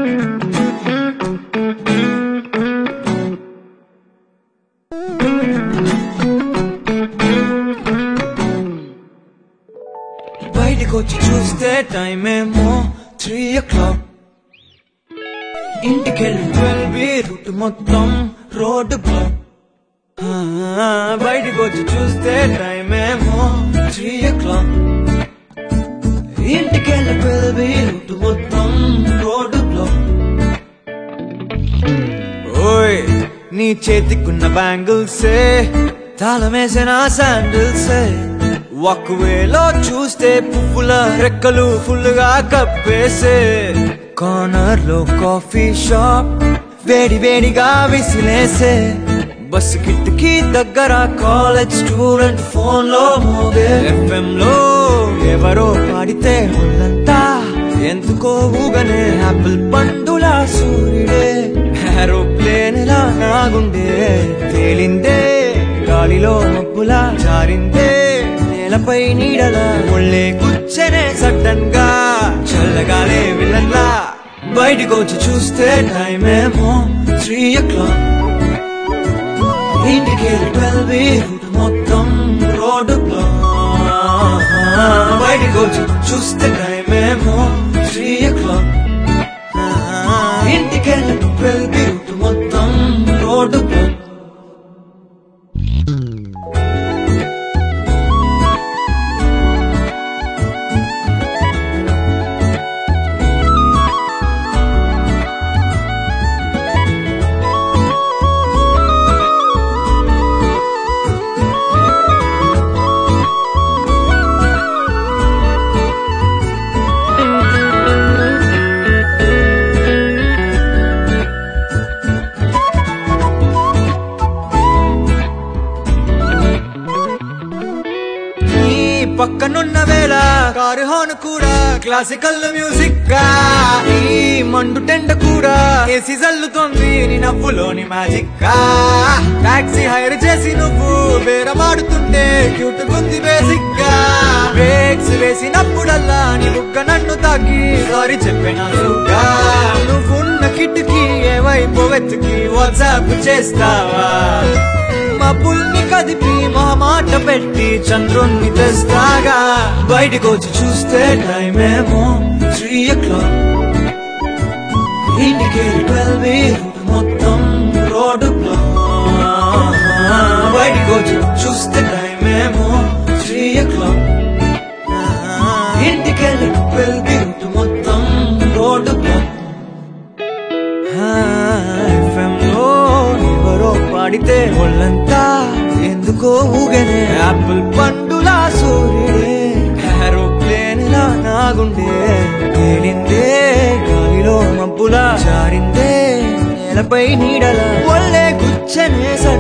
బయటికొచ్చి చూస్తే టైం ఏమో 3 o'clock. ఇంటికెళ్ళి 12 రూట్ మొత్తం రోడ్డు బ్లాక్. బయటికొచ్చి చూస్తే టైం ఏమో 3 o'clock. ఇంటికెళ్ళి 12 రూట్ మొత్తం రోడ్డు బ్లాక్. ఓయ్ నీ చేతికున్న బ్యాంగిల్సే తాళమేసిన శాండిల్సే ఒకవేలో చూస్తే పువ్వుల రెక్కలు ఫుల్గా కప్పేసే కార్నర్ లో కాఫీ షాప్ వేడి వేడిగా విసిలేసే బస్సు కిటికీ దగ్గర కాలేజ్ స్టూడెంట్ ఫోన్ లో మోగే FM లో ఎవరో పాడితే ఒళ్ళంతా ఎందుకో ఊగనే యాపిల్ పండులా సూర్యుడే ఏరోప్లేన్ లా నాగుండే తేలిందే గాలిలో మబ్బులా జారిందే నేలపై నీడలా ఒళ్ళే కూర్చనే సడన్ గా చల్లగాలే విలన్లా బయటికొచ్చి చూస్తే టైం ఏమో 3 o'clock. ఇంటికెళ్ళి 12 రూట్ మొత్తం రోడ్డు బ్లాక్. బయటికొచ్చి చూస్తే టైం ఏమో 3 o'clock. ఇంటికెళ్ళి 12 రూట్ మొత్తం రోడ్డు బ్లాక్. పక్కనున్న వేళ కారు హార్న్ కూడా క్లాసికల్ మ్యూజిక్ గా ఈ మండు టెండ కూడా ఏసీ జల్లుతోంది నీ నవ్వులోని మ్యాజిక్ గా టాక్సీ హైర్ చేసి నువ్వు బేరమాడుతుంటే క్యూట్ గుంది బేసిక్ గా బ్రేక్స్ వేసినప్పుడల్లా నీ బుగ్గ నన్ను తాకి సారీ చెప్పినా సుగ్గా నువ్వున్న కిటికీ ఏ వైపు వెతికి వాట్సాప్ చేస్తావా మబ్బుల్ని కదిపి మాట పెట్టి చంద్రుణ్ణి తెస్తాగా బయటికొచ్చి చూస్తే టైం ఏమో 3 o'clock. ఇంటికెళ్ళి 12 రూట్ మొత్తం రోడ్డు బ్లాక్. బయటికొచ్చి చూస్తే టైం ఏమో 3 o'clock. ఇంటికెళ్ళి 12 రూట్ మొత్తం రోడ్డు బ్లాక్. FM లో ఎవరో పాడితే ఒళ్ళంతా ఎందుకో ఊగనే యాపిల్ పండులా సూర్యుడే ఏరోప్లేన్ లా నాగుండే తేలిందే గాలిలో మబ్బులా జారిందే నేలపై నీడలా ఒళ్ళే గుచ్చనే